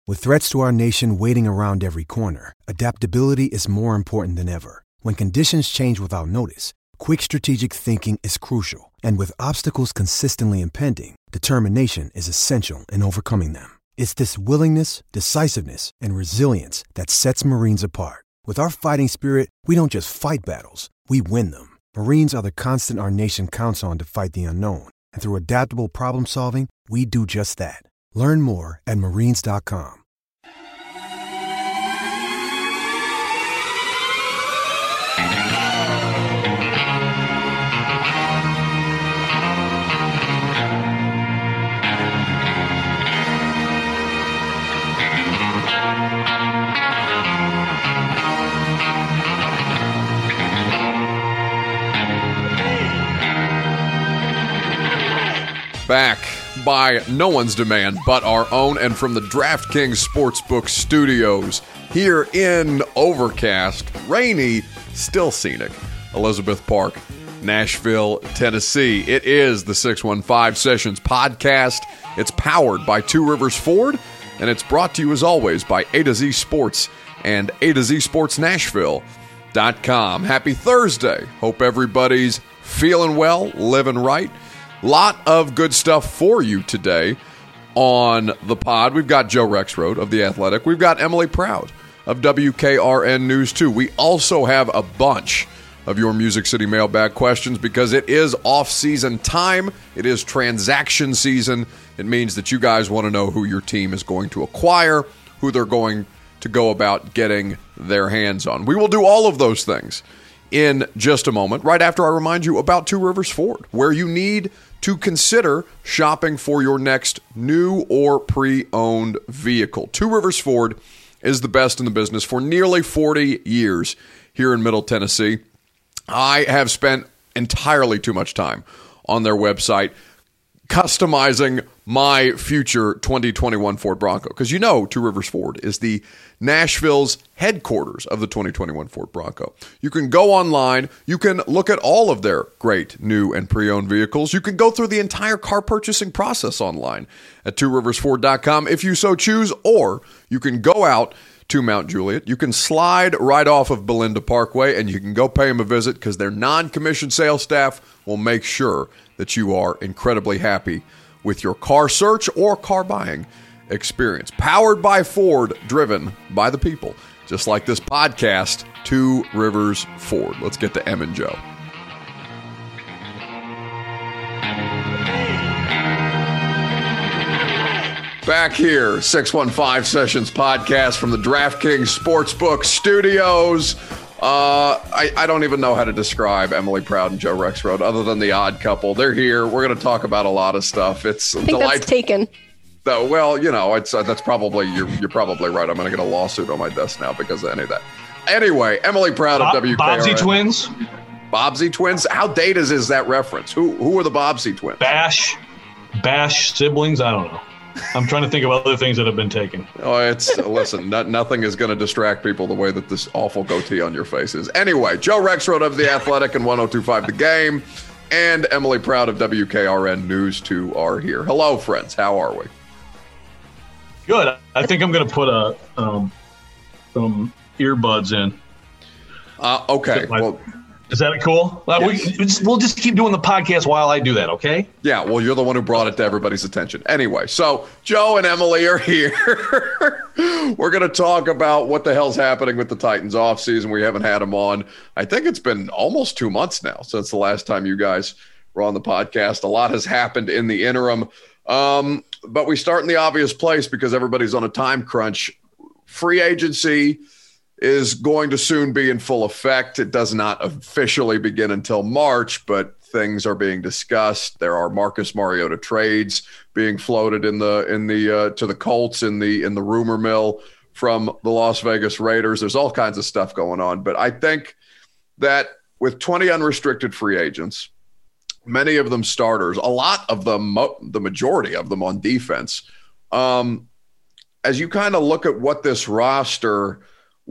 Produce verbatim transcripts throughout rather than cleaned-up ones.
With threats to our nation waiting around every corner, adaptability is more important than ever. When conditions change without notice, quick strategic thinking is crucial. And with obstacles consistently impending, determination is essential in overcoming them. It's this willingness, decisiveness, and resilience that sets Marines apart. With our fighting spirit, we don't just fight battles, we win them. Marines are the constant our nation counts on to fight the unknown. And through adaptable problem solving, we do just that. Learn more at marines dot com. Back by no one's demand but our own, and from the DraftKings Sportsbook studios here in overcast, rainy, still scenic Elizabeth Park, Nashville, Tennessee. It is the six one five Sessions podcast. It's powered by Two Rivers Ford, and it's brought to you as always by A to Z Sports and A to Z Sports Nashville dot com. Happy Thursday. Hope everybody's feeling well, living right. Lot of good stuff for you today on the pod. We've got Joe Rexrode of The Athletic. We've got Emily Proud of W K R N News two. We also have a bunch of your Music City mailbag questions because it is off-season time. It is transaction season. It means that you guys want to know who your team is going to acquire, who they're going to go about getting their hands on. We will do all of those things in just a moment, right after I remind you about Two Rivers Ford, where you need to consider shopping for your next new or pre-owned vehicle. Two Rivers Ford is the best in the business for nearly forty years here in Middle Tennessee. I have spent entirely too much time on their website customizing my future twenty twenty-one Ford Bronco, because you know Two Rivers Ford is the Nashville's headquarters of the twenty twenty-one Ford Bronco. You can go online, you can look at all of their great new and pre-owned vehicles. You can go through the entire car purchasing process online at two rivers ford dot com if you so choose, or you can go out to Mount Juliet. You can slide right off of Belinda Parkway and you can go pay them a visit, because their non-commissioned sales staff will make sure that you are incredibly happy with your car search or car buying experience. Powered by Ford, driven by the people. Just like this podcast, Two Rivers Ford. Let's get to Em and Joe. Back here, six one five Sessions podcast from the DraftKings Sportsbook studios. Uh, I, I don't even know how to describe Emily Proud and Joe Rexrode other than the odd couple. They're here. We're going to talk about a lot of stuff. It's I think delightful. That's taken. So, well, you know, it's uh, that's probably you're you're probably right. I'm going to get a lawsuit on my desk now because of any of that. Anyway, Emily Proud of Bob, W K R N. Bobbsey twins. Bobbsey twins. How dated is that reference? Who who are the Bobbsey twins? Bash, Bash siblings. I don't know. I'm trying to think of other things that have been taken. Oh, it's listen. No, nothing is going to distract people the way that this awful goatee on your face is. Anyway, Joe Rexrode of The Athletic and one oh two point five The Game, and Emily Proud of W K R N News two are here. Hello, friends. How are we? Good. I think I'm going to put a um, some earbuds in. Uh, okay. My, well, is that cool? Uh, yes. we, just, we'll just keep doing the podcast while I do that, okay? Yeah, well, you're the one who brought it to everybody's attention. Anyway, so Joe and Emily are here. We're going to talk about what the hell's happening with the Titans offseason. We haven't had them on. I think it's been almost two months now since the last time you guys were on the podcast. A lot has happened in the interim. Um, but we start in the obvious place because everybody's on a time crunch. Free agency is going to soon be in full effect. It does not officially begin until March, but things are being discussed. There are Marcus Mariota trades being floated in the in the uh, to the Colts in the in the rumor mill from the Las Vegas Raiders. There's all kinds of stuff going on, but I think that with twenty unrestricted free agents, many of them starters, a lot of them, the majority of them on defense, um, as you kind of look at what this roster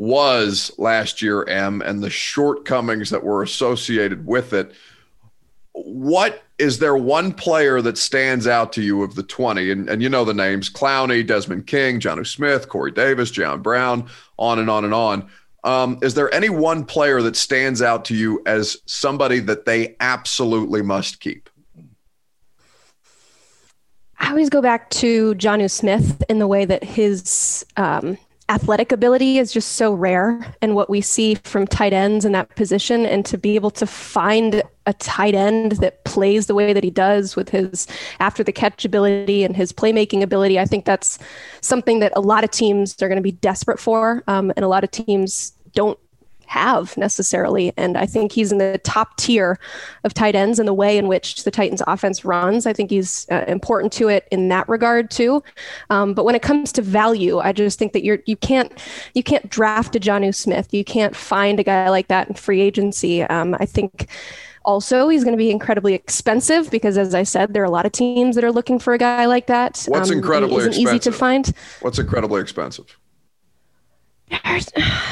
was last year, M, and the shortcomings that were associated with it, what is there one player that stands out to you of the twenty? And, and you know the names: Clowney, Desmond King, Jonnu Smith, Corey Davis, Jayon Brown, on and on and on. Um, is there any one player that stands out to you as somebody that they absolutely must keep? I always go back to Jonnu Smith in the way that his um, athletic ability is just so rare, and what we see from tight ends in that position, and to be able to find a tight end that plays the way that he does with his after the catch ability and his playmaking ability. I think that's something that a lot of teams are going to be desperate for, um, and a lot of teams don't have necessarily. And I think he's in the top tier of tight ends in the way in which the Titans offense runs. I think he's uh, important to it in that regard too. Um, but when it comes to value, I just think that you're, you can't, you can't draft a Jonnu Smith. You can't find a guy like that in free agency. Um, I think also he's going to be incredibly expensive because, as I said, there are a lot of teams that are looking for a guy like that. What's um, incredibly isn't expensive? Easy to find. What's incredibly expensive? There's,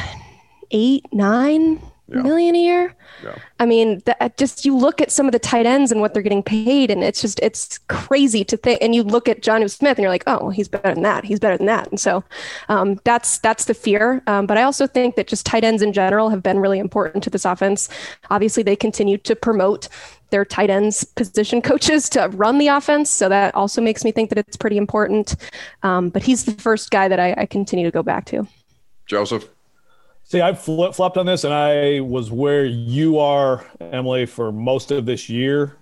eight, nine yeah. million a year. Yeah. I mean, that, just you look at some of the tight ends and what they're getting paid, and it's just, it's crazy to think. And you look at Jonnu Smith and you're like, oh, well, he's better than that. He's better than that. And so um, that's, that's the fear. Um, but I also think that just tight ends in general have been really important to this offense. Obviously they continue to promote their tight ends position coaches to run the offense. So that also makes me think that it's pretty important. Um, but he's the first guy that I, I continue to go back to. Joseph. See, I flip-flopped on this, and I was where you are, Emily, for most of this year.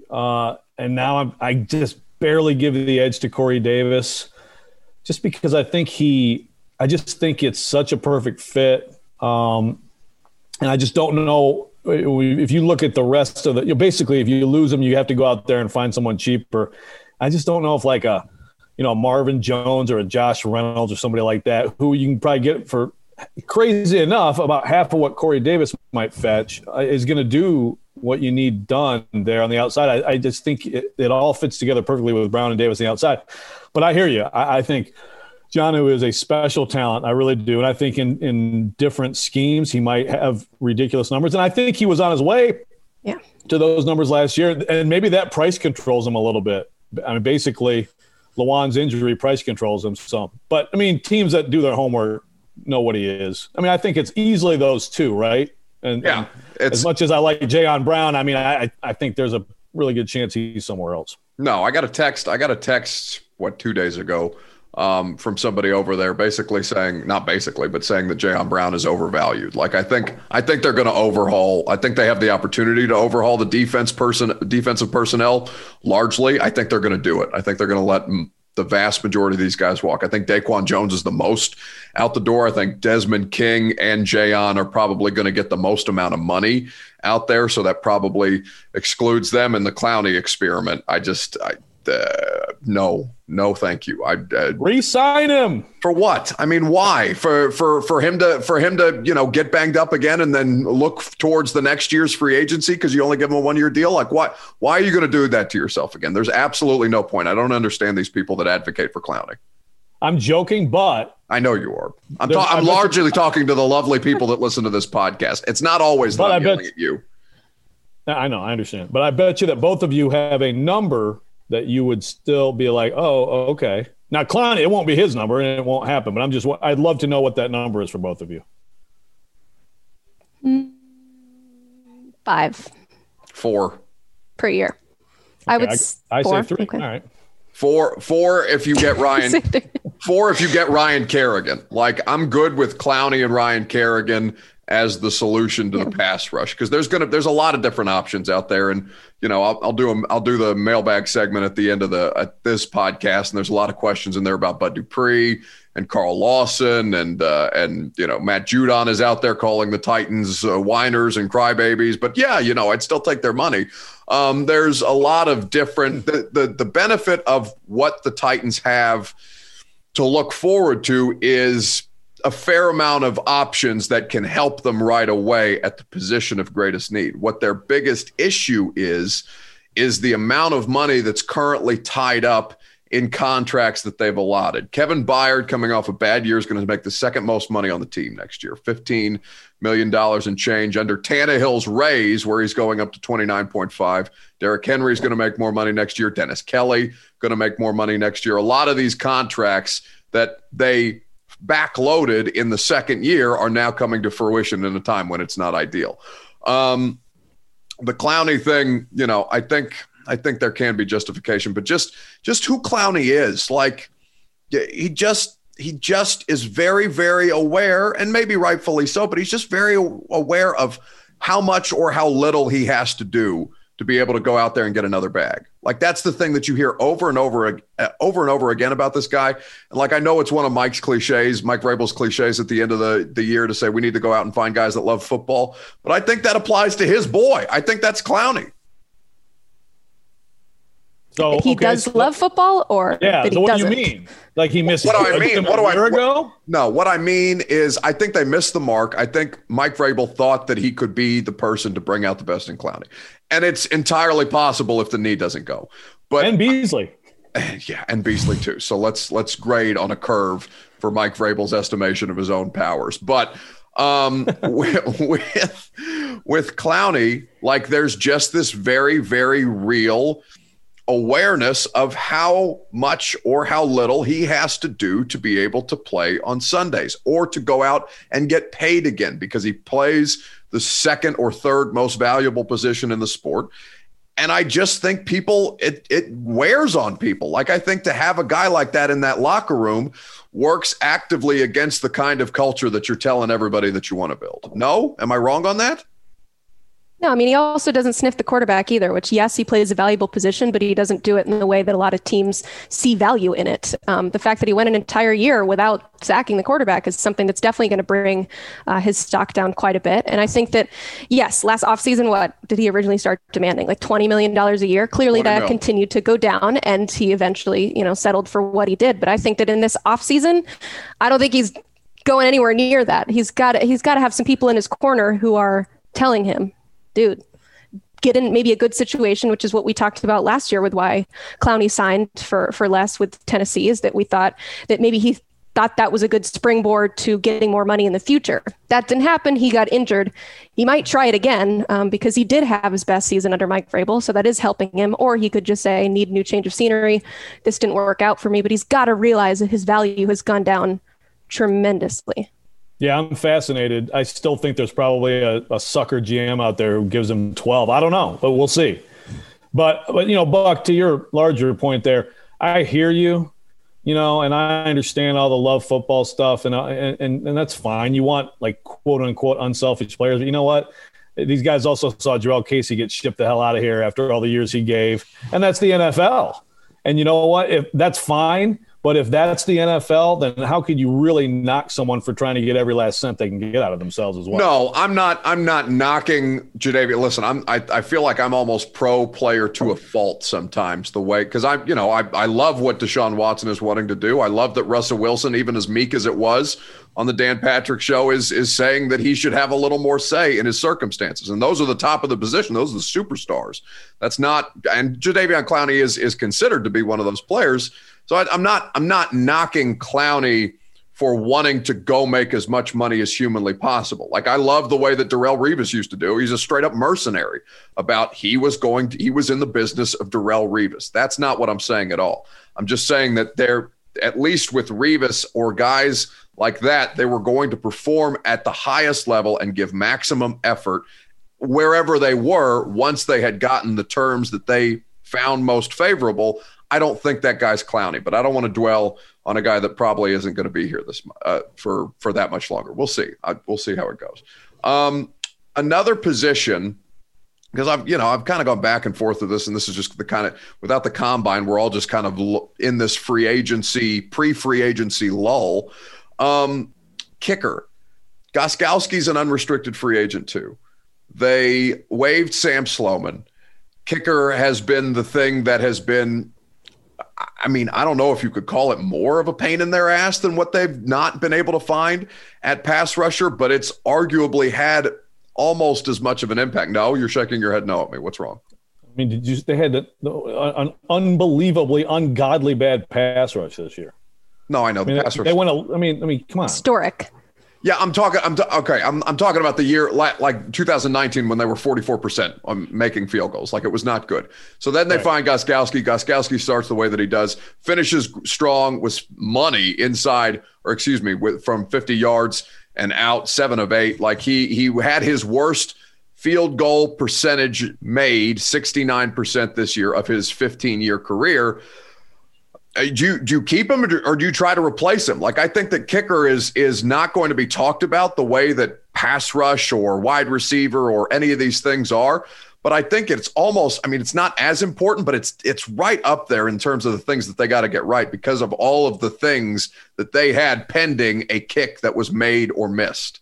Uh, and now I'm, I just barely give the edge to Corey Davis just because I think he – I just think it's such a perfect fit. Um, and I just don't know – if you look at the rest of the – you know, basically, if you lose him, you have to go out there and find someone cheaper. I just don't know if like a, you know, Marvin Jones or a Josh Reynolds or somebody like that who you can probably get for – crazy enough, about half of what Corey Davis might fetch uh, is going to do what you need done there on the outside. I, I just think it, it all fits together perfectly with Brown and Davis on the outside. But I hear you. I, I think Jonnu is a special talent. I really do. And I think in, in different schemes, he might have ridiculous numbers. And I think he was on his way yeah. to those numbers last year. And maybe that price controls him a little bit. I mean, basically, Lewan's injury price controls him some. But, I mean, teams that do their homework know what he is. I mean, I think it's easily those two, right? And, yeah, and as much as I like Jayon Brown, I mean, I I think there's a really good chance he's somewhere else. No, I got a text. I got a text, what, two days ago um, from somebody over there basically saying, not basically, but saying that Jayon Brown is overvalued. Like, I think I think they're going to overhaul. I think they have the opportunity to overhaul the defense person, defensive personnel largely. I think they're going to do it. I think they're going to let the vast majority of these guys walk. I think Daquan Jones is the most out the door. I think Desmond King and Jayon are probably going to get the most amount of money out there. So that probably excludes them in the Clowney experiment. I just, I, uh, no, no, thank you. I uh, re-sign him for what? I mean, why? For for for him to for him to you know get banged up again and then look towards the next year's free agency because you only give him a one year deal? Like, why? Why are you going to do that to yourself again? There's absolutely no point. I don't understand these people that advocate for Clowney. I'm joking, but I know you are. I'm ta- I'm largely talking to the lovely people that listen to this podcast. It's not always that I'm yelling at you. I know, I understand, but I bet you that both of you have a number that you would still be like, oh, okay. Now, Clowney, it won't be his number and it won't happen, but I'm just, I'd love to know what that number is for both of you. Five. Four. Per year. Okay, I would I, I four. say three. Okay. All right. Four, four if you get Ryan. four if you get Ryan Kerrigan. Like, I'm good with Clowney and Ryan Kerrigan as the solution to yeah. the pass rush because there's gonna there's a lot of different options out there, and you know I'll, I'll do a, I'll do the mailbag segment at the end of the at this podcast, and there's a lot of questions in there about Bud Dupree and Carl Lawson, and uh, and you know Matt Judon is out there calling the Titans uh, whiners and crybabies, but yeah, you know I'd still take their money. Um, there's a lot of different the, the the benefit of what the Titans have to look forward to is a fair amount of options that can help them right away at the position of greatest need. What their biggest issue is, is the amount of money that's currently tied up in contracts that they've allotted. Kevin Byard, coming off a bad year, is going to make the second most money on the team next year, fifteen million dollars and change. Under Tannehill's raise, where he's going up to twenty-nine point five. Derrick Henry is going to make more money next year. Dennis Kelly going to make more money next year. A lot of these contracts that they backloaded in the second year are now coming to fruition in a time when it's not ideal. Um, the Clowney thing, you know, I think – I think there can be justification, but just just who Clowney is, like he just he just is very, very aware, and maybe rightfully so, but he's just very aware of how much or how little he has to do to be able to go out there and get another bag. Like that's the thing that you hear over and over, uh, over and over again about this guy. And like I know it's one of Mike's cliches, Mike Vrabel's cliches at the end of the, the year to say we need to go out and find guys that love football, but I think that applies to his boy. I think that's Clowney. So he okay, does so, love football, or yeah. that So he what doesn't? do you mean? Like he missed? What do I mean? What do I? Year ago? What, no, what I mean is I think they missed the mark. I think Mike Vrabel thought that he could be the person to bring out the best in Clowney, and it's entirely possible if the knee doesn't go. But and Beasley, yeah, and Beasley too. So let's let's grade on a curve for Mike Vrabel's estimation of his own powers, but. Um, with, with with Clowney, like there's just this very, very real awareness of how much or how little he has to do to be able to play on Sundays or to go out and get paid again because he plays the second or third most valuable position in the sport. And I just think people, it it wears on people. Like I think to have a guy like that in that locker room works actively against the kind of culture that you're telling everybody that you want to build. No? Am I wrong on that? No, I mean, he also doesn't sniff the quarterback either, which, yes, he plays a valuable position, but he doesn't do it in the way that a lot of teams see value in it. Um, the fact that he went an entire year without sacking the quarterback is something that's definitely going to bring uh, his stock down quite a bit. And I think that, yes, last offseason, what did he originally start demanding? Like twenty million dollars a year? Clearly that mil. continued to go down, and he eventually, you know, settled for what he did. But I think that in this offseason, I don't think he's going anywhere near that. He's got he's got to have some people in his corner who are telling him, dude, get in maybe a good situation, which is what we talked about last year with why Clowney signed for, for less with Tennessee, is that we thought that maybe he thought that was a good springboard to getting more money in the future. That didn't happen. He got injured. He might try it again um, because he did have his best season under Mike Vrabel, so that is helping him. Or he could just say, need a new change of scenery. This didn't work out for me, but he's got to realize that his value has gone down tremendously. Yeah, I'm fascinated. I still think there's probably a, a sucker G M out there who gives him twelve. I don't know, but we'll see. But, but you know, Buck, to your larger point there, I hear you, you know, and I understand all the love football stuff, and and and that's fine. You want, like, quote-unquote unselfish players. But you know what? These guys also saw Jarrell Casey get shipped the hell out of here after all the years he gave, and that's the N F L. And you know what? If that's fine. But if that's the N F L, then how could you really knock someone for trying to get every last cent they can get out of themselves as well? No, I'm not. I'm not knocking Jadeveon. Listen, I'm. I, I feel like I'm almost pro player to a fault sometimes. The way, because I, you know, I I love what Deshaun Watson is wanting to do. I love that Russell Wilson, even as meek as it was on the Dan Patrick Show, is is saying that he should have a little more say in his circumstances. And those are the top of the position. Those are the superstars. That's not. And Jadeveon Clowney is is considered to be one of those players. So I, I'm not I'm not knocking Clowney for wanting to go make as much money as humanly possible. Like I love the way that Darrelle Revis used to do. He's a straight up mercenary about he was going to, he was in the business of Darrelle Revis. That's not what I'm saying at all. I'm just saying that they're, at least with Revis or guys like that, they were going to perform at the highest level and give maximum effort wherever they were once they had gotten the terms that they found most favorable. I don't think that guy's Clowney, but I don't want to dwell on a guy that probably isn't going to be here this uh, for for that much longer. We'll see. I, we'll see how it goes. Um, another position, because I've you know I've kind of gone back and forth with this, and this is just the kind of without the combine, we're all just kind of in this free agency, pre-free agency lull. Um, kicker, Gostkowski's an unrestricted free agent too. They waived Sam Sloman. Kicker has been the thing that has been. I mean, I don't know if you could call it more of a pain in their ass than what they've not been able to find at pass rusher, but it's arguably had almost as much of an impact. No, you're shaking your head no at me. What's wrong? mean, did you? They had the, the, an unbelievably, ungodly bad pass rush this year. No, I know I mean, the pass they, rush. they went. A, I mean, I mean, come on. Historic. Yeah, I'm talking. I'm t- okay. I'm I'm talking about the year like, like two thousand nineteen when they were forty-four percent on making field goals. Like it was not good. So then they Right. find Gostkowski. Gostkowski starts the way that he does, finishes strong with money inside, or excuse me, with from fifty yards and out, seven of eight. Like he he had his worst field goal percentage made, sixty-nine percent this year of his fifteen-year career. Do you, do you keep him or do, or do you try to replace him? Like, I think that kicker is is not going to be talked about the way that pass rush or wide receiver or any of these things are. But I think it's almost, I mean, it's not as important, but it's it's right up there in terms of the things that they got to get right because of all of the things that they had pending a kick that was made or missed.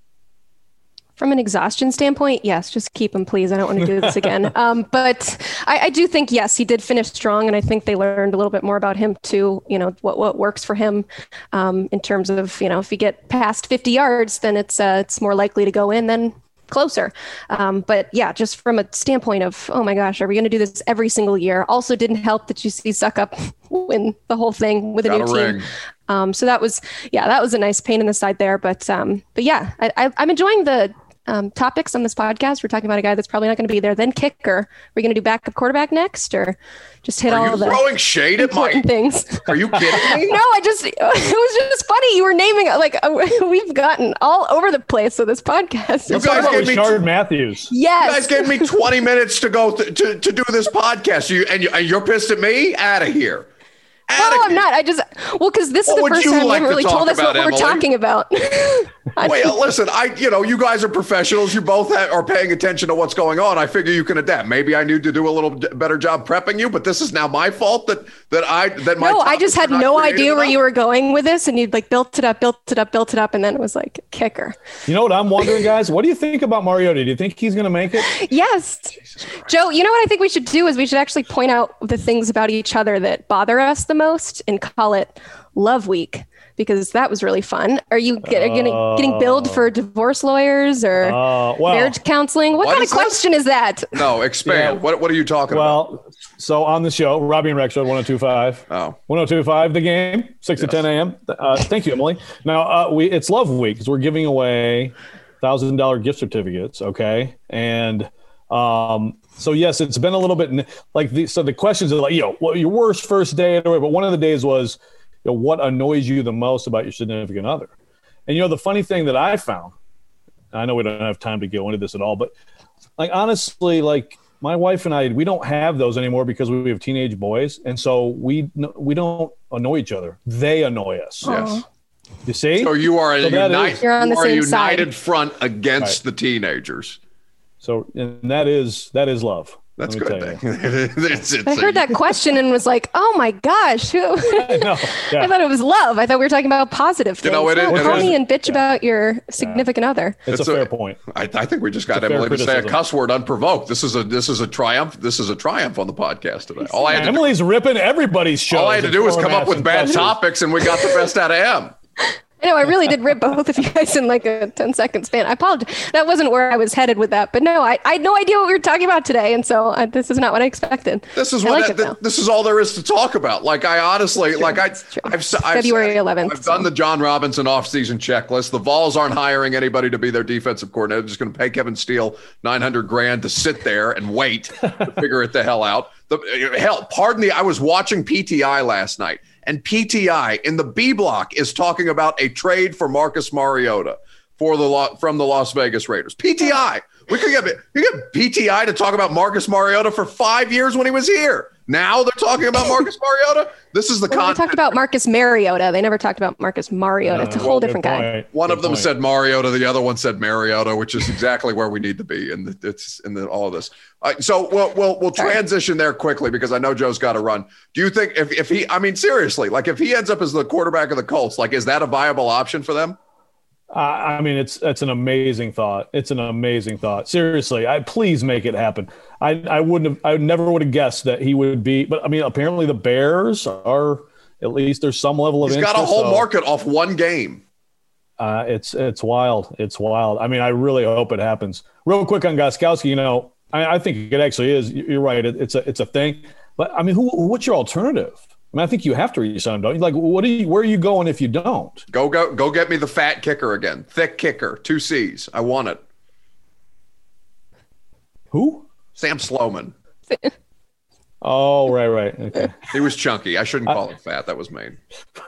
From an exhaustion standpoint, yes, just keep him, please. I don't want to do this again. Um, but I, I do think, yes, he did finish strong. And I think they learned a little bit more about him too, you know, what, what works for him um, in terms of, you know, if you get past fifty yards, then it's uh, it's more likely to go in than closer. Um, but yeah, just from a standpoint of, oh my gosh, are we going to do this every single year? Also didn't help that you see Suck-Up win the whole thing with a Got new a team. ring. Um, so that was, yeah, that was a nice pain in the side there. But um, but yeah, I, I, I'm enjoying the Um, topics on this podcast. We're talking about a guy that's probably not going to be there. Then kicker. Are we going to do backup quarterback next, or just hit Are all you the throwing shade at my? important things? Are you kidding me? No, I just it was just funny. You were naming like uh, we've gotten all over the place with this podcast. You Let's guys talk about gave me Rashard Matthews. Yes. You guys gave me twenty minutes to go th- to to do this podcast. You and, you and you're pissed at me? Out of here. No, I'm not. I just well, because this What is the would first you time like you to haven't really talk told us about, what we're Emily? talking about. I- Wait, listen, I, you know, you guys are professionals. You both ha- are paying attention to what's going on. I figure you can adapt. Maybe I need to do a little d- better job prepping you, but this is now my fault that that I that my no, I just topics are had not no creative idea where enough? you were going with this, and you'd like built it up, built it up, built it up, and then it was like kicker. You know what I'm wondering, guys? What do you think about Mariota? Do you think he's going to make it? Yes. Joe, you know what I think we should do is we should actually point out the things about each other that bother us the most and call it Love Week, because that was really fun. Are you get, are getting, getting billed for divorce lawyers or Uh, well, marriage counseling? What, What kind is of question is that? No, expand. Yeah. What what are you talking about? well, so on the show, Robbie and Rex Show, one oh two point five. Oh. one oh two point five, the game, six Yes. to ten a.m. Uh, thank you, Emily. Now, uh, we it's Love Week because we're giving away one thousand dollars gift certificates, okay? And um, so, yes, it's been a little bit like the, so the questions are like, you know, what your worst first date, or but one of the days was, you know, what annoys you the most about your significant other? And, you know, the funny thing that I found, I know we don't have time to go into this at all, but like, honestly, like my wife and I, we don't have those anymore because we have teenage boys. And so we, we don't annoy each other. They annoy us. Yes. You see? So you are a, So that unite, is- You're on you the are a same side. united front against Right. the teenagers. So, and that is, that is love. That's Let me good. tell you. it's, it's I heard that question and was like, oh my gosh. Who? I know. Yeah. I thought it was love. I thought we were talking about positive You things. know, it No, is- it call is- me and bitch about your significant other. It's, It's a a- fair point. I, I think we just got It's a fair Emily to say a criticism. cuss word unprovoked. This is a this is a triumph. This is a triumph on the podcast today. All I had to do, Emily's ripping everybody's show. all I had to do was come up with bad topics, and we got the best out of Em. I know I really did rip both of you guys in like a ten second span. I apologize. That wasn't where I was headed with that. But no, I, I had no idea what we were talking about today. And so uh, this is not what I expected. This is I what like it, th- though. this is all there is to talk about. Like I honestly, like I, It's true. I've, s- I've February said- eleventh, I've done so. the John Robinson offseason checklist. The Vols aren't hiring anybody to be their defensive coordinator. They're just going to pay Kevin Steele nine hundred grand to sit there and wait to figure it the hell out. The hell, pardon the. I was watching P T I last night, and P T I in the B block is talking about a trade for Marcus Mariota for the Lo- from the Las Vegas Raiders. P T I. We could get you get P T I to talk about Marcus Mariota for five years when he was here. Now they're talking about Marcus Mariota. This is the Well, they content. talked about Marcus Mariota. They never talked about Marcus Mariota. It's a whole different guy. One of them said Mariota, the other one said Mariota, which is exactly where we need to be in the, it's in the, all of this. Uh, so we'll we'll we'll Sorry. transition there quickly because I know Joe's got to run. Do you think if if he, I mean seriously, like if he ends up as the quarterback of the Colts, like is that a viable option for them? Uh, I mean, it's it's an amazing thought. It's an amazing thought. Seriously, I please make it happen. I I wouldn't have. I never would have guessed that he would be. But I mean, apparently the Bears are at least there's some level of He's interest. got a whole so, market off one game. Uh, it's it's wild. It's wild. I mean, I really hope it happens. Real quick on Gostkowski, you know, I, I think it actually is. You're right. It, it's a it's a thing. But I mean, who? What's your alternative? I mean, I think you have to re-sign him, don't you? Like, what are you? Where are you going if you don't? Go go go! Get me the fat kicker again. Thick kicker, two C's. I want it. Who? Sam Sloman. Oh, right, right. Okay. He was chunky. I shouldn't call him fat. That was mean.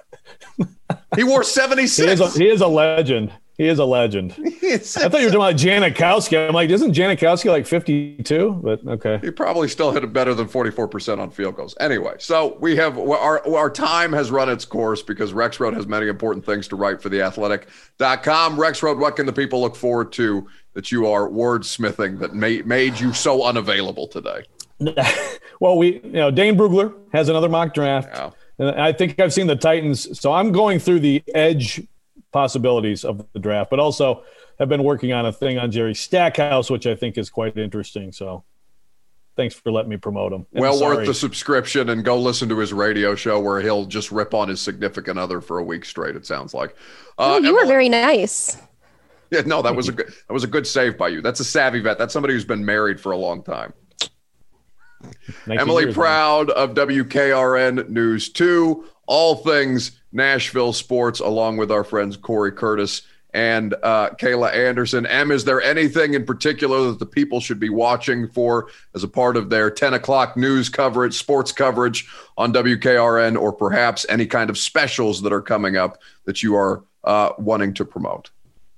He wore seventy-six. He is a, he is a legend. He is a legend. I thought you were talking about Janikowski. I'm like, isn't Janikowski like fifty-two? But okay. He probably still hit it better than forty-four percent on field goals. Anyway, so we have our our time has run its course because Rexrode has many important things to write for the athletic dot com. Rexrode, what can the people look forward to that you are wordsmithing that made, made you so unavailable today? Well, we, you know, Dane Brugler has another mock draft. Yeah. And I think I've seen the Titans. So I'm going through the edge possibilities of the draft, but also have been working on a thing on Jerry Stackhouse, which I think is quite interesting. So thanks for letting me promote him. And well sorry. worth the subscription, and go listen to his radio show where he'll just rip on his significant other for a week straight, it sounds like. Uh, oh, you Emily, were very nice. Yeah, no, that was a good that was a good save by you. That's a savvy vet. That's somebody who's been married for a long time. Emily years, Proud man. Of W K R N News two, all things Nashville sports, along with our friends Corey Curtis and uh, Kayla Anderson. Em, is there anything in particular that the people should be watching for as a part of their ten o'clock news coverage, sports coverage on W K R N, or perhaps any kind of specials that are coming up that you are uh, wanting to promote?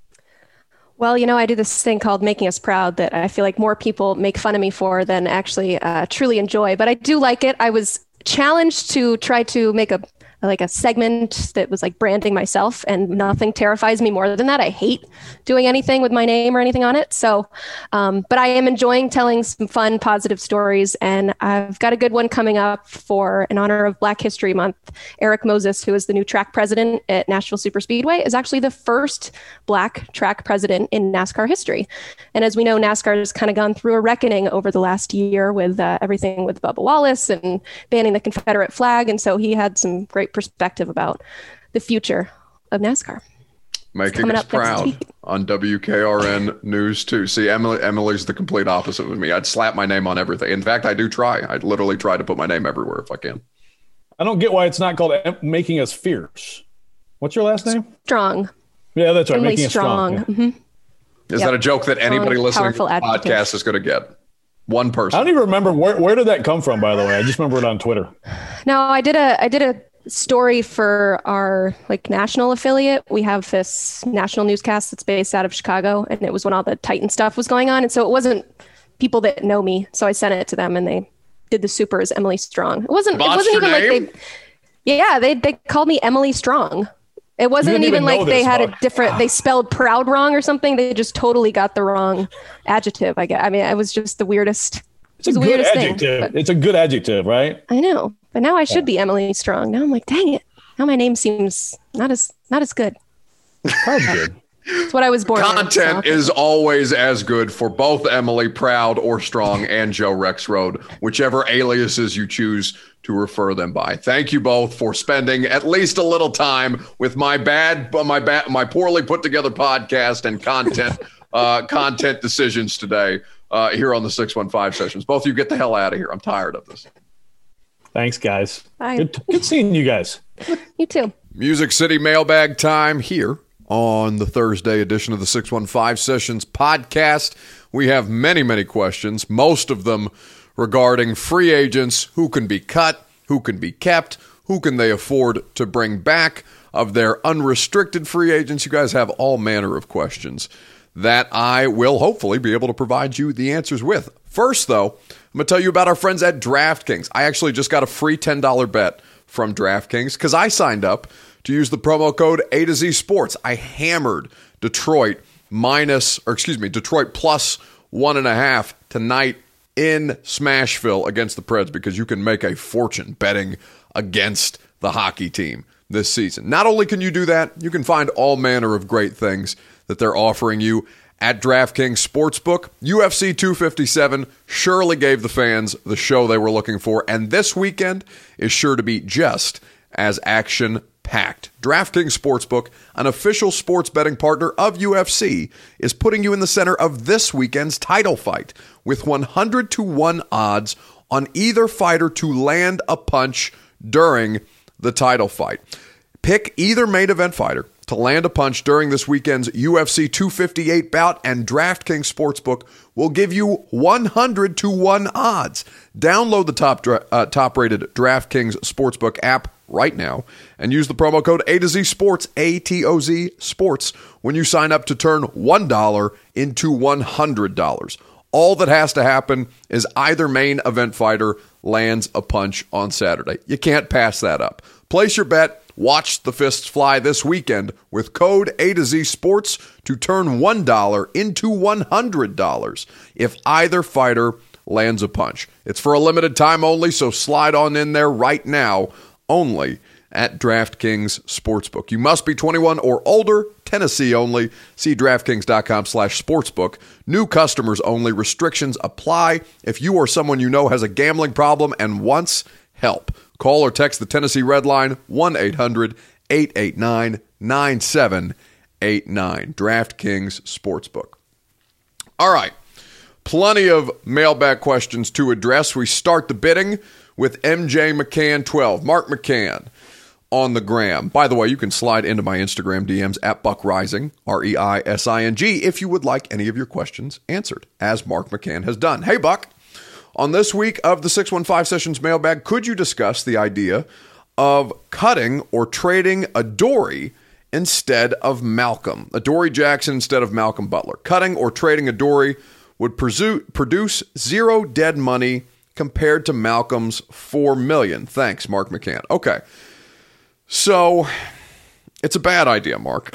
Well, you know, I do this thing called Making Us Proud that I feel like more people make fun of me for than actually uh, truly enjoy. But I do like it. I was challenged to try to make a like a segment that was like branding myself, and nothing terrifies me more than that. I hate doing anything with my name or anything on it. So, um, but I am enjoying telling some fun, positive stories. And I've got a good one coming up for in honor of Black History Month. Eric Moses, who is the new track president at Nashville Superspeedway, is actually the first Black track president in NASCAR history. And as we know, NASCAR has kind of gone through a reckoning over the last year with uh, everything with Bubba Wallace and banning the Confederate flag. And so he had some great perspective about the future of NASCAR. Making us proud on W K R N News two. See, Emily, Emily's the complete opposite of me. I'd slap my name on everything. In fact, I do try. I literally try to put my name everywhere if I can. I don't get why it's not called Making Us Fierce. What's your last name? Strong. Yeah, that's right. Emily Making Strong. Us Strong. Yeah. Mm-hmm. Is yep. that a joke that anybody Strong, listening to the advocate. podcast is going to get? One person. I don't even remember where where did that come from, by the way. I just remember it on Twitter. No, I did a I did a story for our like national affiliate. We have this national newscast that's based out of Chicago, and it was when all the Titan stuff was going on, and so it wasn't people that know me, so I sent it to them and they did the super as Emily Strong. It wasn't Botched it wasn't even name? like they yeah they they called me Emily Strong. It wasn't even, even like they had Buck. a different they spelled proud wrong or something. They just totally got the wrong adjective. I guess I mean it was just the weirdest it's a the good weirdest adjective thing, it's a good adjective, right? I know, but now I should be Emily Strong. Now I'm like, dang it. Now my name seems not as not as good. Proud's good. It's what I was born Content in, so. is always as good for both Emily Proud or Strong and Joe Rexrode, whichever aliases you choose to refer them by. Thank you both for spending at least a little time with my bad, my bad, my poorly put together podcast and content uh, content decisions today uh, here on the six one five sessions. Both of you get the hell out of here. I'm tired of this. Thanks, guys. Bye. Good, good seeing you guys. You too. Music City mailbag time here on the Thursday edition of the six one five Sessions podcast. We have many, many questions, most of them regarding free agents, who can be cut, who can be kept, who can they afford to bring back of their unrestricted free agents. You guys have all manner of questions that I will hopefully be able to provide you the answers with. First, though, I'm going to tell you about our friends at DraftKings. I actually just got a free ten dollars bet from DraftKings because I signed up to use the promo code A to Z Sports. I hammered Detroit minus, or excuse me, Detroit plus one and a half tonight in Smashville against the Preds because you can make a fortune betting against the hockey team this season. Not only can you do that, you can find all manner of great things that they're offering you at DraftKings Sportsbook. U F C two fifty-seven surely gave the fans the show they were looking for, and this weekend is sure to be just as action packed. DraftKings Sportsbook, an official sports betting partner of U F C, is putting you in the center of this weekend's title fight with one hundred to one odds on either fighter to land a punch during the title fight. Pick either main event fighter to land a punch during this weekend's U F C two fifty-eight bout, and DraftKings Sportsbook will give you one hundred to one odds. Download the top uh, top-rated DraftKings Sportsbook app right now and use the promo code A to Z Sports, A T O Z Sports, when you sign up to turn one dollar into one hundred dollars. All that has to happen is either main event fighter lands a punch on Saturday. You can't pass that up. Place your bet. Watch the fists fly this weekend with code A to Z Sports to turn one dollar into one hundred dollars if either fighter lands a punch. It's for a limited time only, so slide on in there right now, only at DraftKings Sportsbook. You must be twenty-one or older, Tennessee only. See DraftKings.com slash sportsbook. New customers only. Restrictions apply. If you or someone you know has a gambling problem and wants help, call or text the Tennessee Red Line, one eight hundred eight eight nine nine seven eight nine. DraftKings Sportsbook. All right. Plenty of mailbag questions to address. We start the bidding with M J McCann twelve. Mark McCann on the gram. By the way, you can slide into my Instagram D Ms at Buck Rising, R E I S I N G, if you would like any of your questions answered, as Mark McCann has done. Hey, Buck. On this week of the six one five Sessions mailbag, could you discuss the idea of cutting or trading Adoree instead of Malcolm? Adoree Jackson instead of Malcolm Butler. Cutting or trading Adoree would pursue, produce zero dead money compared to Malcolm's four million dollars. Thanks, Mark McCann. Okay. So, it's a bad idea, Mark.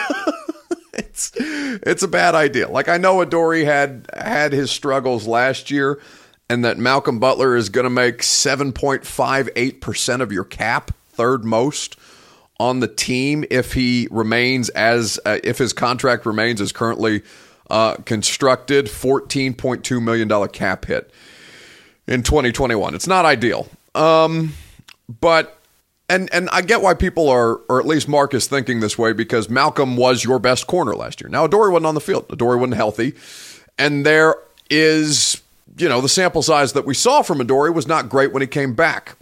it's it's a bad idea. Like, I know Adoree had had his struggles last year, and that Malcolm Butler is going to make seven point five eight percent of your cap, third most on the team if he remains as, uh, if his contract remains as currently uh, constructed, fourteen point two million dollars cap hit in twenty twenty-one. It's not ideal. Um, but, and and I get why people are, or at least Mark is thinking this way, because Malcolm was your best corner last year. Now, Adoree wasn't on the field. Adoree wasn't healthy. And there is, you know, the sample size that we saw from Adoree was not great when he came back.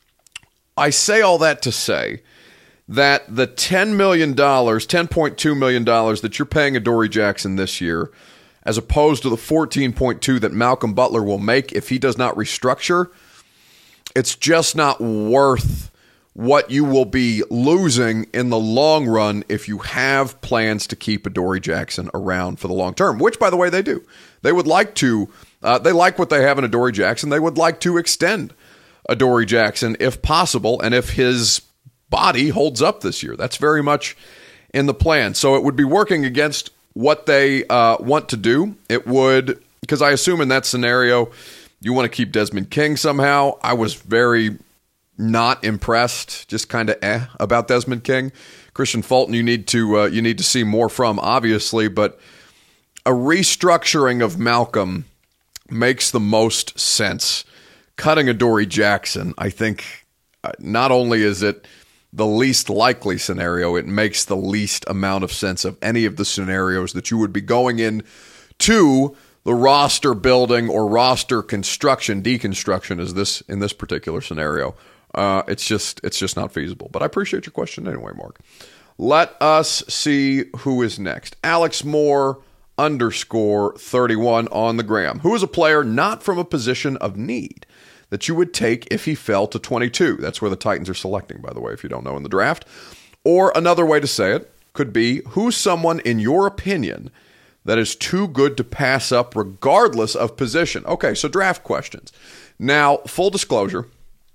I say all that to say that the ten million dollars, ten point two million dollars that you're paying Adoree Jackson this year, as opposed to the fourteen point two that Malcolm Butler will make if he does not restructure, it's just not worth what you will be losing in the long run if you have plans to keep Adoree Jackson around for the long term, which, by the way, they do. They would like to, uh, they like what they have in Adoree Jackson. They would like to extend Adoree Jackson if possible, and if his body holds up this year. That's very much in the plan. So it would be working against what they uh, want to do. It would, because I assume in that scenario, you want to keep Desmond King somehow. I was very not impressed, just kind of eh about Desmond King. Christian Fulton, you need to uh, you need to see more from, obviously, but a restructuring of Malcolm makes the most sense. Cutting Adoree Jackson, I think, uh, not only is it the least likely scenario, it makes the least amount of sense of any of the scenarios that you would be going in to the roster building or roster construction, deconstruction is this in this particular scenario. Uh, it's just it's just not feasible. But I appreciate your question anyway, Mark. Let us see who is next. Alex Moore underscore thirty-one on the gram. Who is a player not from a position of need that you would take if he fell to twenty-two? That's where the Titans are selecting, by the way, if you don't know, in the draft. Or another way to say it could be, who's someone, in your opinion, that is too good to pass up regardless of position? Okay, so draft questions. Now, full disclosure,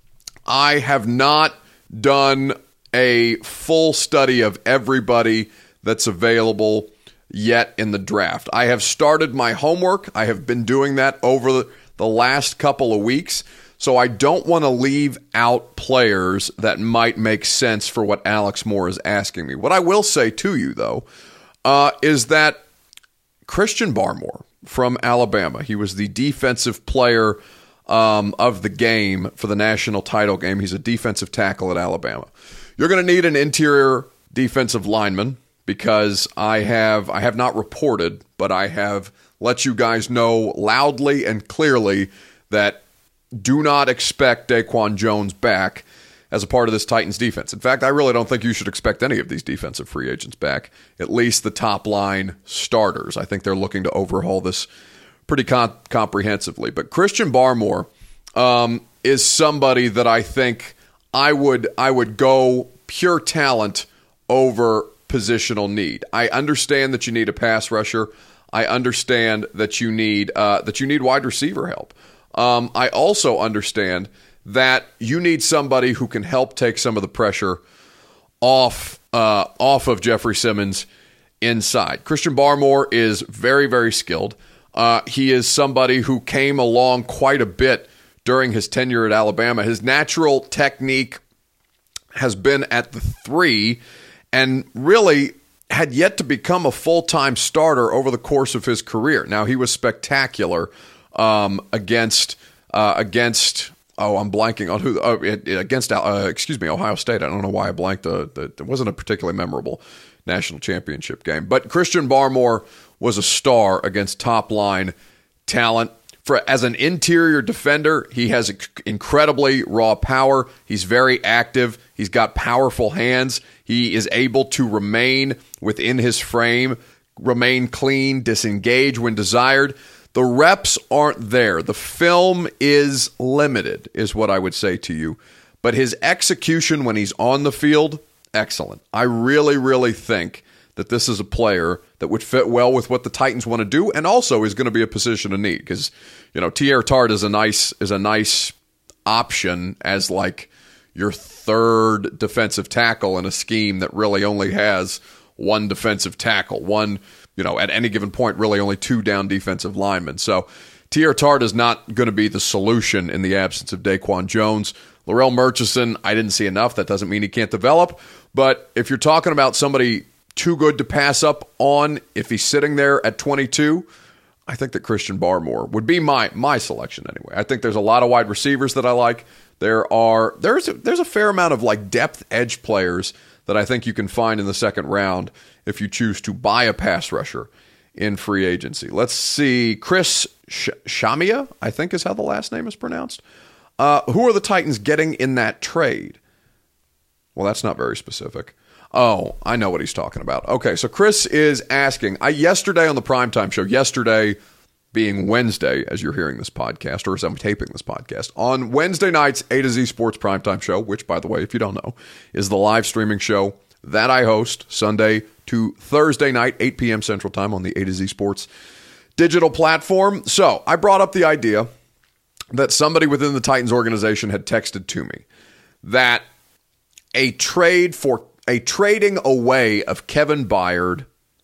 I have not done a full study of everybody that's available yet in the draft. I have started my homework. I have been doing that over the, the last couple of weeks. So I don't want to leave out players that might make sense for what Alex Moore is asking me. What I will say to you, though, uh, is that Christian Barmore from Alabama, he was the defensive player um, of the game for the national title game. He's a defensive tackle at Alabama. You're going to need an interior defensive lineman because I have I have not reported, but I have let you guys know loudly and clearly that do not expect Daquan Jones back as a part of this Titans defense. In fact, I really don't think you should expect any of these defensive free agents back, at least the top line starters. I think they're looking to overhaul this pretty con- comprehensively. But Christian Barmore um, is somebody that I think I would I would go pure talent over positional need. I understand that you need a pass rusher. I understand that you need uh, that you need wide receiver help. Um, I also understand that you need somebody who can help take some of the pressure off uh, off of Jeffrey Simmons inside. Christian Barmore is very, very skilled. Uh, he is somebody who came along quite a bit during his tenure at Alabama. His natural technique has been at the three and really had yet to become a full-time starter over the course of his career. Now, he was spectacular um, against uh, against oh, I'm blanking on who oh, against uh, excuse me, Ohio State. I don't know why I blanked. The, the it wasn't a particularly memorable national championship game, but Christian Barmore was a star against top-line talent. For as an interior defender, he has incredibly raw power. He's very active. He's got powerful hands. He is able to remain within his frame, remain clean, disengage when desired. The reps aren't there. The film is limited, is what I would say to you. But his execution when he's on the field, excellent. I really, really think that this is a player that would fit well with what the Titans want to do, and also is going to be a position of need because, you know, Teair Tart is a nice is a nice option as like your third defensive tackle in a scheme that really only has one defensive tackle, one, you know, at any given point, really only two down defensive linemen. So Teair Tart is not going to be the solution in the absence of Daquan Jones. Larrell Murchison, I didn't see enough. That doesn't mean he can't develop. But if you're talking about somebody too good to pass up on if he's sitting there at twenty-two, I think that Christian Barmore would be my my selection anyway. I think there's a lot of wide receivers that I like. There are there's a, there's a fair amount of like depth edge players that I think you can find in the second round if you choose to buy a pass rusher in free agency. Let's see, Chris Sh- Shamia, I think is how the last name is pronounced. Uh, who are the Titans getting in that trade? Well, that's not very specific. Oh, I know what he's talking about. Okay, so Chris is asking, I yesterday on the Primetime Show, yesterday being Wednesday as you're hearing this podcast, or as I'm taping this podcast, on Wednesday night's A to Z Sports Primetime Show, which, by the way, if you don't know, is the live streaming show that I host Sunday to Thursday night, eight p.m. Central Time on the A to Z Sports digital platform. So I brought up the idea that somebody within the Titans organization had texted to me that a trade for A trading away of Kevin Byard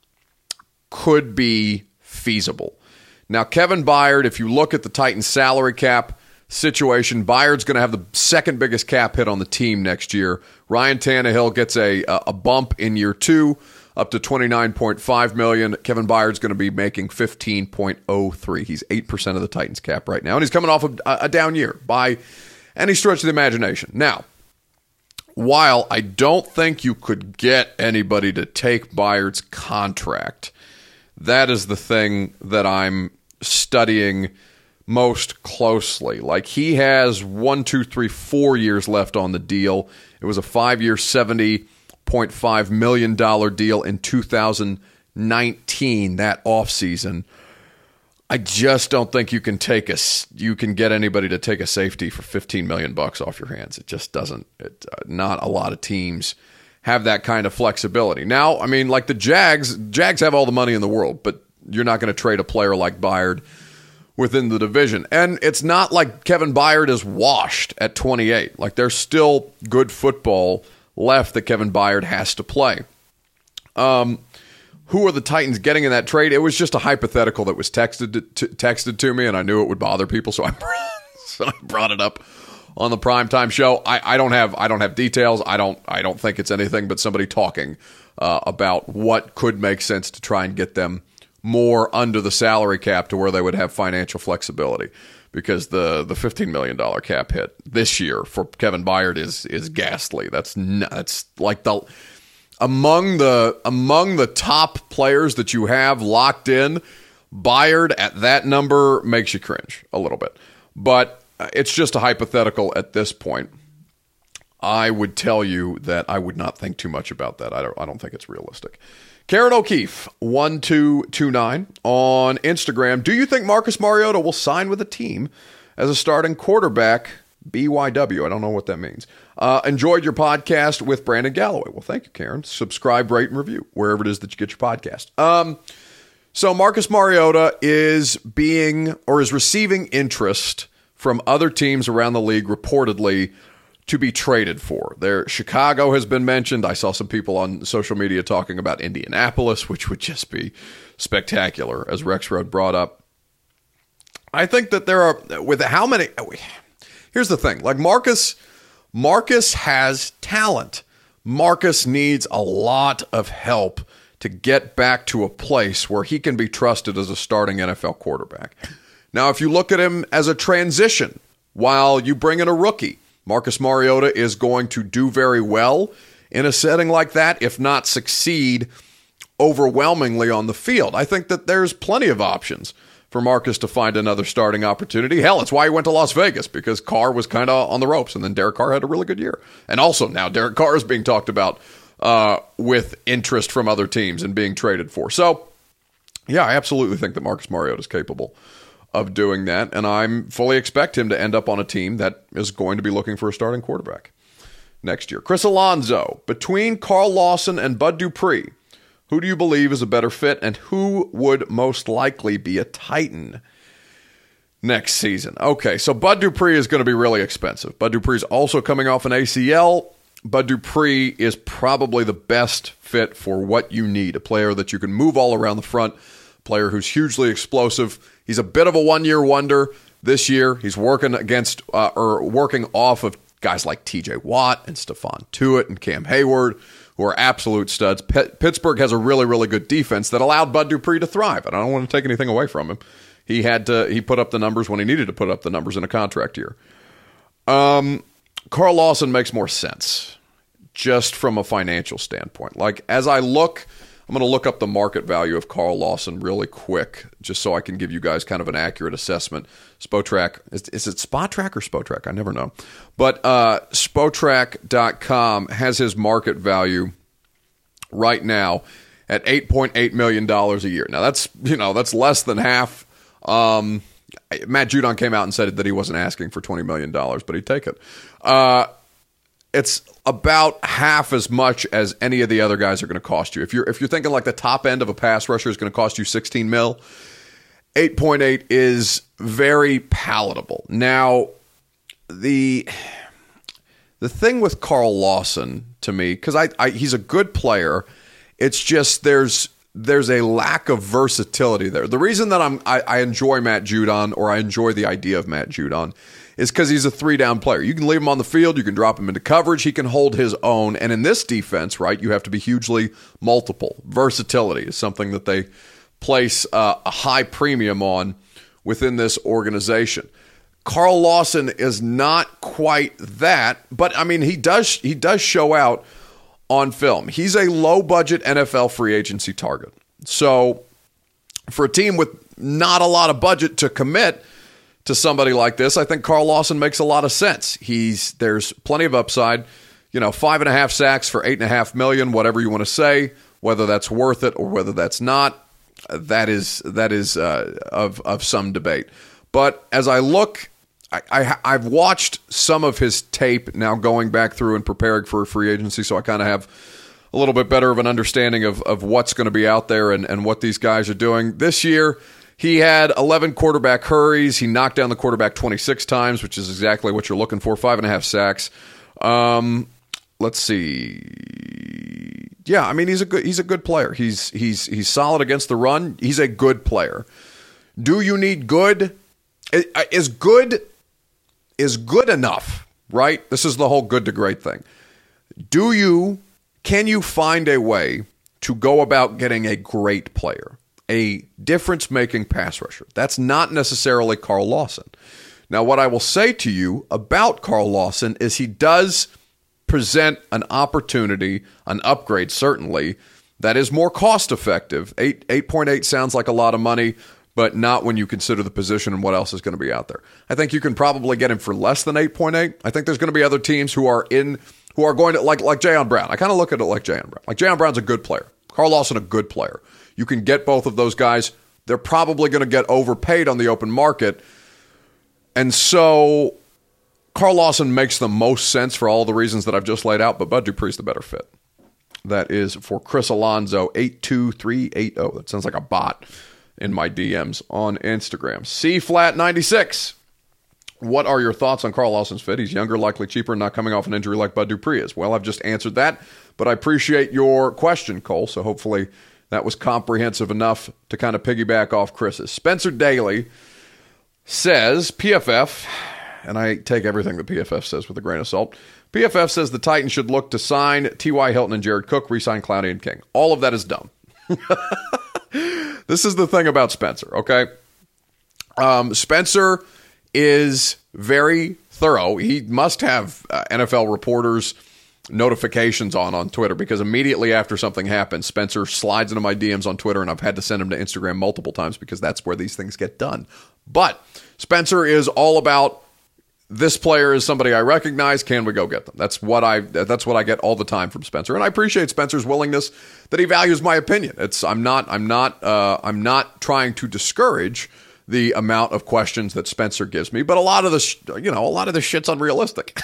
could be feasible. Now, Kevin Byard, if you look at the Titans' salary cap situation, Byard's going to have the second biggest cap hit on the team next year. Ryan Tannehill gets a a bump in year two, up to twenty-nine point five million dollars. Kevin Byard's going to be making fifteen point oh three. He's eight percent of the Titans' cap right now, and he's coming off a, a down year by any stretch of the imagination. Now, while I don't think you could get anybody to take Byard's contract, that is the thing that I'm studying most closely. Like, he has one, two, three, four years left on the deal. It was a five-year, seventy point five million dollars deal in two thousand nineteen, that offseason. I just don't think you can take a you can get anybody to take a safety for fifteen million bucks off your hands. It just doesn't. It, uh, not a lot of teams have that kind of flexibility. Now, I mean, like the Jags, Jags have all the money in the world, but you're not going to trade a player like Byard within the division. And it's not like Kevin Byard is washed at twenty-eight. Like, there's still good football left that Kevin Byard has to play. Um. Who are the Titans getting in that trade? It was just a hypothetical that was texted to, texted to me, and I knew it would bother people, so I, so I brought it up on the Primetime Show. I, I don't have I don't have details. I don't I don't think it's anything but somebody talking uh, about what could make sense to try and get them more under the salary cap to where they would have financial flexibility, because the the fifteen million dollars cap hit this year for Kevin Byard is is ghastly. That's that's like the among the among the top players that you have locked in, Byard at that number makes you cringe a little bit. But it's just a hypothetical at this point. I would tell you that I would not think too much about that. I don't I don't think it's realistic. Karen O'Keefe, one two two nine on Instagram. Do you think Marcus Mariota will sign with a team as a starting quarterback? B Y W. I don't know what that means. Uh, enjoyed your podcast with Brandon Galloway. Well, thank you, Karen. Subscribe, rate, and review wherever it is that you get your podcast. Um, so Marcus Mariota is being or is receiving interest from other teams around the league reportedly to be traded for. There, Chicago has been mentioned. I saw some people on social media talking about Indianapolis, which would just be spectacular, as Rexroad brought up. I think that there are, with how many, here's the thing, like Marcus, Marcus has talent. Marcus needs a lot of help to get back to a place where he can be trusted as a starting N F L quarterback. Now, if you look at him as a transition while you bring in a rookie, Marcus Mariota is going to do very well in a setting like that, if not succeed overwhelmingly on the field. I think that there's plenty of options for Marcus to find another starting opportunity. Hell, it's why he went to Las Vegas, because Carr was kind of on the ropes, and then Derek Carr had a really good year. And also now Derek Carr is being talked about uh, with interest from other teams and being traded for. So, yeah, I absolutely think that Marcus Mariota is capable of doing that, and I fully expect him to end up on a team that is going to be looking for a starting quarterback next year. Chris Alonzo, between Carl Lawson and Bud Dupree, who do you believe is a better fit, and who would most likely be a Titan next season? Okay, so Bud Dupree is going to be really expensive. Bud Dupree is also coming off an A C L. Bud Dupree is probably the best fit for what you need, a player that you can move all around the front, a player who's hugely explosive. He's a bit of a one-year wonder this year. He's working against uh, or working off of guys like T J Watt and Stephon Tuitt and Cam Hayward, who are absolute studs. P- Pittsburgh has a really, really good defense that allowed Bud Dupree to thrive, and I don't want to take anything away from him. He had to. He put up the numbers when he needed to put up the numbers in a contract year. Um, Carl Lawson makes more sense, just from a financial standpoint. Like, as I look, I'm going to look up the market value of Carl Lawson really quick, just so I can give you guys kind of an accurate assessment. Spotrac, is, is it Spotrac or Spotrac? I never know. But uh, Spotrac dot com has his market value right now at eight point eight million dollars a year. Now, that's, you know, that's less than half. Um, Matt Judon came out and said that he wasn't asking for twenty million dollars, but he'd take it. Uh, it's about half as much as any of the other guys are going to cost you. If you're if you're thinking like the top end of a pass rusher is going to cost you sixteen mil, eight point eight is very palatable. Now, the the thing with Carl Lawson to me, because I, I he's a good player, it's just there's there's a lack of versatility there. The reason that I'm I, I enjoy Matt Judon, or I enjoy the idea of Matt Judon, is because he's a three-down player. You can leave him on the field, you can drop him into coverage, he can hold his own. And in this defense, right, you have to be hugely multiple. Versatility is something that they place uh, a high premium on within this organization. Carl Lawson is not quite that, but I mean, he does he does show out on film. He's a low-budget N F L free agency target. So for a team with not a lot of budget to commit to somebody like this, I think Carl Lawson makes a lot of sense. He's there's plenty of upside. You know, five and a half sacks for eight and a half million, whatever you want to say, whether that's worth it or whether that's not, that is that is uh, of of some debate. But as I look, I, I I've watched some of his tape now, going back through and preparing for a free agency, so I kind of have a little bit better of an understanding of of what's going to be out there and and what these guys are doing this year. He had eleven quarterback hurries. He knocked down the quarterback twenty-six times, which is exactly what you're looking for. Five and a half sacks. Um, let's see. Yeah, I mean he's a good he's a good player. He's he's he's solid against the run. He's a good player. Do you need good? Is good is good enough, right? This is the whole good to great thing. Do you can you find a way to go about getting a great player? a difference-making pass rusher. That's not necessarily Carl Lawson. Now, what I will say to you about Carl Lawson is he does present an opportunity, an upgrade certainly, that is more cost-effective. Eight, eight point eight sounds like a lot of money, but not when you consider the position and what else is going to be out there. I think you can probably get him for less than eight point eight. I think there's going to be other teams who are in, who are going to, like like Jayon Brown. I kind of look at it like Jayon Brown. Like Jayon Brown's a good player. Carl Lawson, a good player. You can get both of those guys. They're probably going to get overpaid on the open market. And so Carl Lawson makes the most sense for all the reasons that I've just laid out, but Bud Dupree's the better fit. That is for Chris Alonzo, eight two three eight zero. That sounds like a bot in my D Ms on Instagram. C Flat ninety-six. What are your thoughts on Carl Lawson's fit? He's younger, likely cheaper, and not coming off an injury like Bud Dupree is. Well, I've just answered that, but I appreciate your question, Cole, so hopefully that was comprehensive enough to kind of piggyback off Chris's. Spencer Daly says, P F F, and I take everything that P F F says with a grain of salt, P F F says the Titans should look to sign T Y. Hilton and Jared Cook, re-sign Clowney and King. All of that is dumb. This is the thing about Spencer, okay? Um, Spencer is very thorough. He must have uh, N F L reporters' notifications on on Twitter, because immediately after something happens, Spencer slides into my D Ms on Twitter, and I've had to send him to Instagram multiple times because that's where these things get done. But Spencer is all about, this player is somebody I recognize. Can we go get them? That's what I. That's what I get all the time from Spencer, and I appreciate Spencer's willingness that he values my opinion. It's. I'm not. I'm not. Uh, I'm not trying to discourage the amount of questions that Spencer gives me, but a lot of this, you know, a lot of this shit's unrealistic,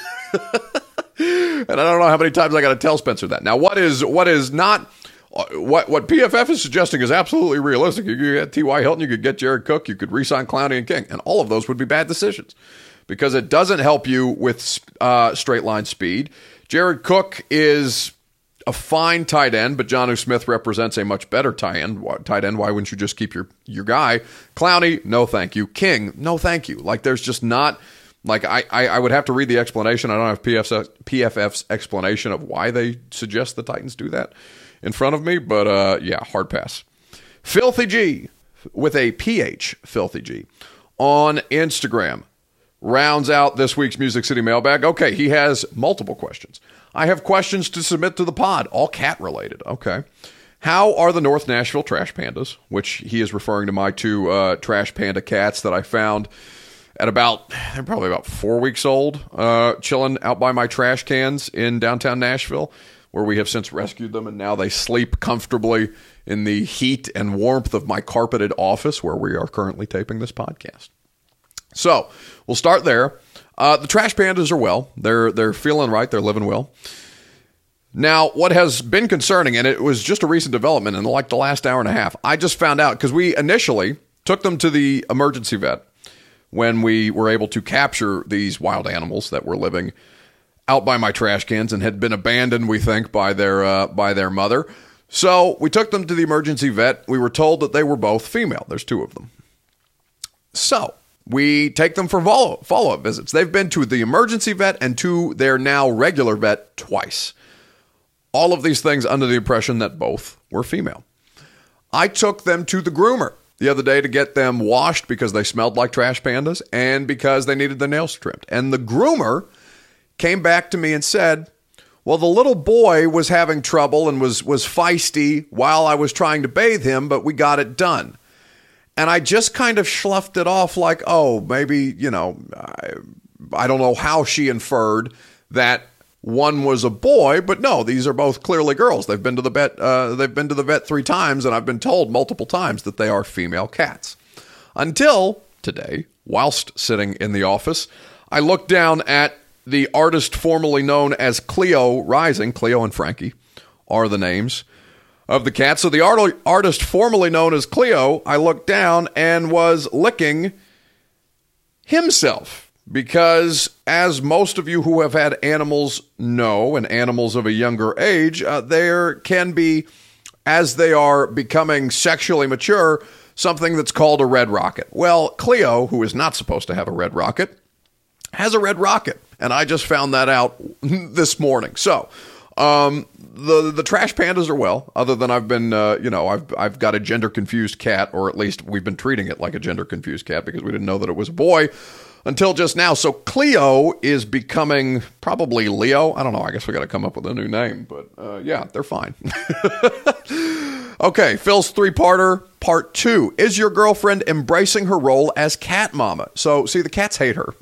and I don't know how many times I got to tell Spencer that. Now, what is what is not. What what P F F is suggesting is absolutely realistic. You could get T Y. Hilton, you could get Jared Cook, you could re-sign Clowney and King, and all of those would be bad decisions, because it doesn't help you with uh, straight line speed. Jared Cook is a fine tight end, but Jonnu Smith represents a much better tight end. Tight end, why wouldn't you just keep your, your guy? Clowney, no thank you. King, no thank you. Like, there's just not, like, I, I, I would have to read the explanation. I don't have P F F's, P F F's explanation of why they suggest the Titans do that in front of me, but uh, yeah, hard pass. Filthy G, with a P H, Filthy G, on Instagram, rounds out this week's Music City mailbag. Okay, he has multiple questions. I have questions to submit to the pod, all cat related. Okay. How are the North Nashville Trash Pandas, which he is referring to my two uh, Trash Panda cats that I found at about, they're probably about four weeks old, uh, chilling out by my trash cans in downtown Nashville, where we have since rescued them, and now they sleep comfortably in the heat and warmth of my carpeted office where we are currently taping this podcast. So we'll start there. Uh, the Trash Pandas are well. They're they're feeling right. They're living well. Now, what has been concerning, and it was just a recent development in like the last hour and a half, I just found out, because we initially took them to the emergency vet when we were able to capture these wild animals that were living out by my trash cans and had been abandoned, we think, by their uh, by their mother. So we took them to the emergency vet. We were told that they were both female. There's two of them. So we take them for follow- follow-up visits. They've been to the emergency vet and to their now regular vet twice. All of these things under the impression that both were female. I took them to the groomer the other day to get them washed because they smelled like trash pandas and because they needed their nails trimmed. And the groomer came back to me and said, well, the little boy was having trouble and was, was feisty while I was trying to bathe him, but we got it done. And I just kind of sloughed it off like, oh, maybe, you know, I, I don't know how she inferred that one was a boy, but no, these are both clearly girls. They've been to the vet, uh, they've been to the vet three times, and I've been told multiple times that they are female cats. Until today, whilst sitting in the office, I looked down at the artist formerly known as Cleo Rising. Cleo and Frankie are the names of the cat. So the art- artist formerly known as Cleo, I looked down and was licking himself, because as most of you who have had animals know, and animals of a younger age, uh, there can be, as they are becoming sexually mature, something that's called a red rocket. Well, Cleo, who is not supposed to have a red rocket, has a red rocket, and I just found that out this morning. So Um, the the trash pandas are well. Other than I've been, uh, you know, I've I've got a gender confused cat, or at least we've been treating it like a gender confused cat because we didn't know that it was a boy until just now. So Cleo is becoming probably Leo. I don't know. I guess we got to come up with a new name, but uh, yeah, they're fine. Okay, Phil's three-parter, part two. Is your girlfriend embracing her role as cat mama? So, see, the cats hate her.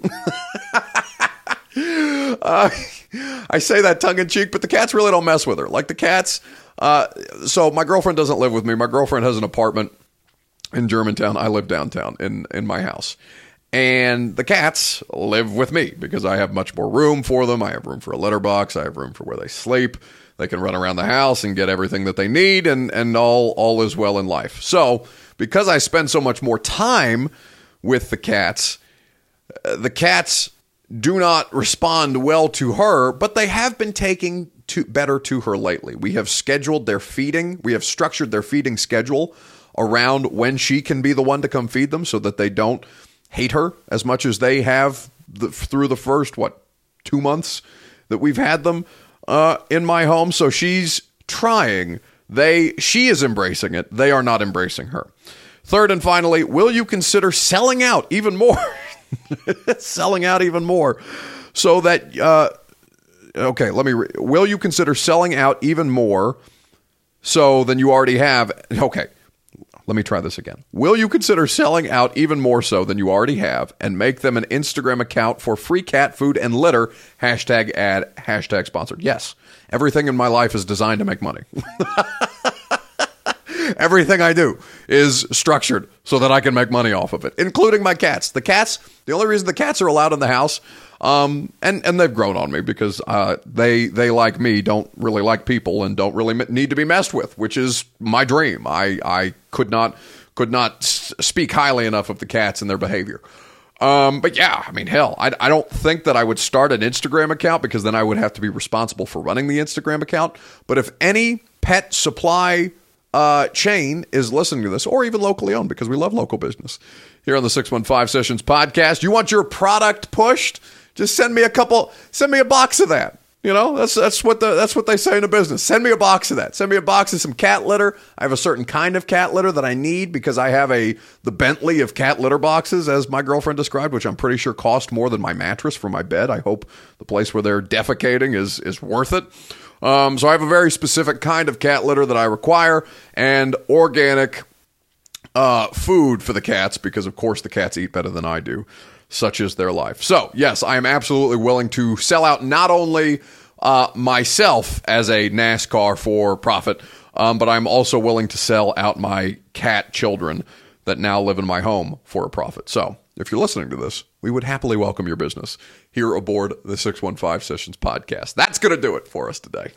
uh, I say that tongue-in-cheek, but the cats really don't mess with her. Like the cats, uh, so my girlfriend doesn't live with me. My girlfriend has an apartment in Germantown. I live downtown in, in my house. And the cats live with me because I have much more room for them. I have room for a litter box. I have room for where they sleep. They can run around the house and get everything that they need, and, and all, all is well in life. So, because I spend so much more time with the cats, uh, the cats do not respond well to her, but they have been taking to, better to her lately. We have scheduled their feeding. We have structured their feeding schedule around when she can be the one to come feed them so that they don't hate her as much as they have the, through the first, what, two months that we've had them. Uh, in my home, so she's trying. They, she is embracing it. They are not embracing her. Third and finally, will you consider selling out even more? selling out even more, so that uh, okay. Let me. Re- will you consider selling out even more, so than you already have? Okay. Let me try this again. Will you consider selling out even more so than you already have and make them an Instagram account for free cat food and litter? Hashtag ad, hashtag sponsored. Yes. Everything in my life is designed to make money. Everything I do is structured so that I can make money off of it, including my cats. The cats, the only reason the cats are allowed in the house, um, and, and they've grown on me because uh, they, they, like me, don't really like people and don't really need to be messed with, which is my dream. I, I could not could not speak highly enough of the cats and their behavior. Um, but yeah, I mean, hell, I, I don't think that I would start an Instagram account because then I would have to be responsible for running the Instagram account. But if any pet supply uh, chain is listening to this, or even locally owned, because we love local business here on the six one five Sessions podcast, you want your product pushed? Just send me a couple, send me a box of that. You know, that's that's what the that's what they say in the business. Send me a box of that. Send me a box of some cat litter. I have a certain kind of cat litter that I need because I have a the Bentley of cat litter boxes, as my girlfriend described, which I'm pretty sure cost more than my mattress for my bed. I hope the place where they're defecating is is worth it. Um, so I have a very specific kind of cat litter that I require, and organic uh, food for the cats because, of course, the cats eat better than I do. Such is their life. So, yes, I am absolutely willing to sell out not only uh, myself as a NASCAR for profit, um, but I'm also willing to sell out my cat children that now live in my home for a profit. So, if you're listening to this, we would happily welcome your business here aboard the six one five Sessions podcast. That's going to do it for us today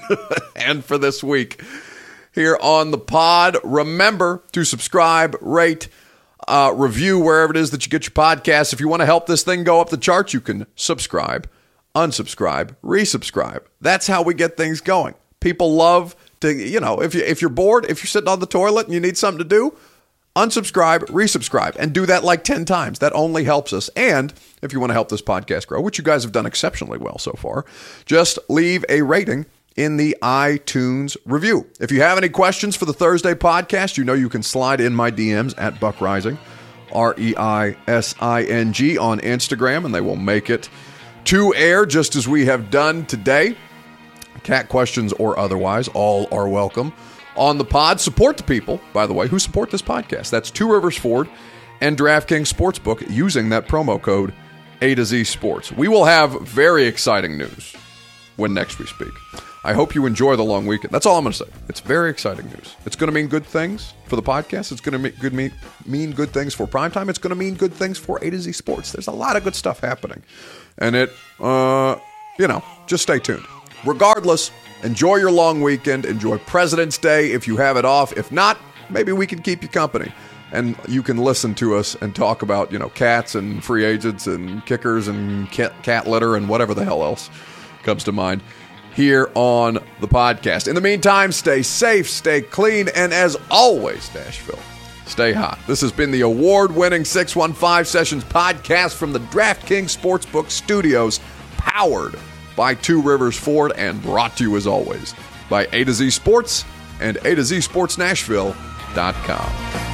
and for this week here on the pod. Remember to subscribe, rate, Uh, review wherever it is that you get your podcasts. If you want to help this thing go up the charts, you can subscribe, unsubscribe, resubscribe. That's how we get things going. People love to, you know, if, you, if you're bored, if you're sitting on the toilet and you need something to do, unsubscribe, resubscribe, and do that like ten times. That only helps us. And if you want to help this podcast grow, which you guys have done exceptionally well so far, just leave a rating in the iTunes review. If you have any questions for the Thursday podcast, you know you can slide in my D Ms at Buck Reising, R E I S I N G, on Instagram, and they will make it to air just as we have done today. Cat questions or otherwise, all are welcome on the pod. Support the people, by the way, who support this podcast. That's Two Rivers Ford and DraftKings Sportsbook using that promo code A to Z Sports. We will have very exciting news when next we speak. I hope you enjoy the long weekend. That's all I'm going to say. It's very exciting news. It's going to mean good things for the podcast. It's going to mean good, mean, mean good things for primetime. It's going to mean good things for A to Z Sports. There's a lot of good stuff happening. And it, uh, you know, just stay tuned. Regardless, enjoy your long weekend. Enjoy President's Day if you have it off. If not, maybe we can keep you company. And you can listen to us and talk about, you know, cats and free agents and kickers and cat, cat litter and whatever the hell else comes to mind here on the podcast. In the meantime, stay safe, stay clean, and as always, Nashville, stay hot. This has been the award-winning six one five Sessions podcast from the DraftKings Sportsbook Studios, powered by Two Rivers Ford and brought to you, as always, by A to Z Sports and A to Z Sports Nashville dot com.